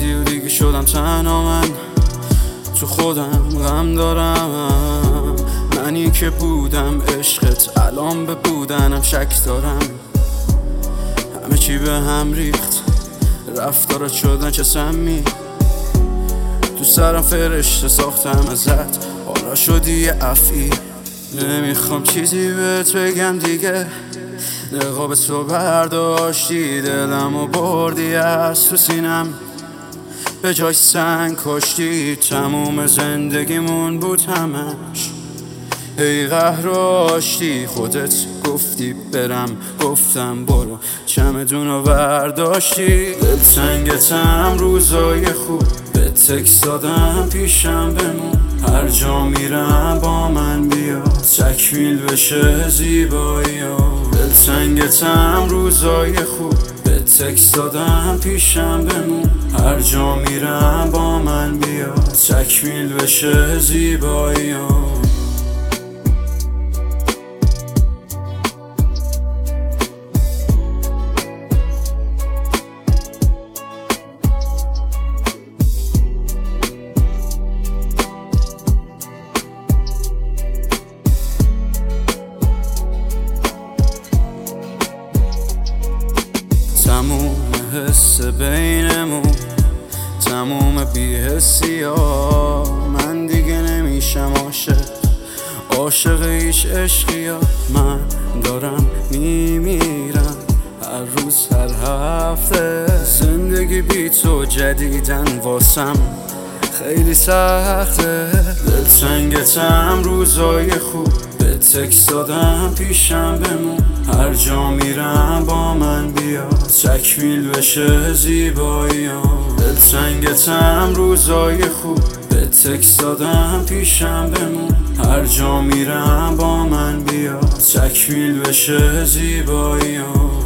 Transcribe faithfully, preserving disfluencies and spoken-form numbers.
رفتی و دیگه شدم تنها، من تو خودم غم دارم. منی که بودم عشقت الان به بودنم شک دارم. همه چی به هم ریخت، رفتارت شدن چه سمی. تو سرم فرشته ساختم ازت، حالا شدی یه افعی. نمیخوام چیزی بهت بگم دیگه، نقاب تو برداشتی، دلم و بردی از تو سینم، به جای سنگ کشتی. تموم زندگیمون بود همش ای قهر و آشتی. خودت گفتی برم، گفتم برو، چمدونو برداشتی. دلتنگتم روزای خوب، به تکس دادم پیشم بمون. هر جا میرم با من بیا، تکمیل بشه زیبایی ها. دلتنگتم روزای خوب، به تکس دادم پیشم بمون. هر جا میرم با من بیا، تکمیل بشه زیبایی ها. تموم حس بینمون، تموم بی‌حسی ها. من دیگه نمیشم عاشق، عاشق هیچ عشقی ها. من دارم میمیرم هر روز هر هفته. زندگی بی تو جدیدن واسم خیلی سخته. دلتنگتم روزای خوب، به تکس دادم پیشم بمون. هر جا میرم با من بیا، تکمیل بشه زیبایی ها. دلتنگتم روزای خوب، به تکس دادم پیشم بمون. هر جا میرم با من بیا، تکمیل بشه زیبایی ها.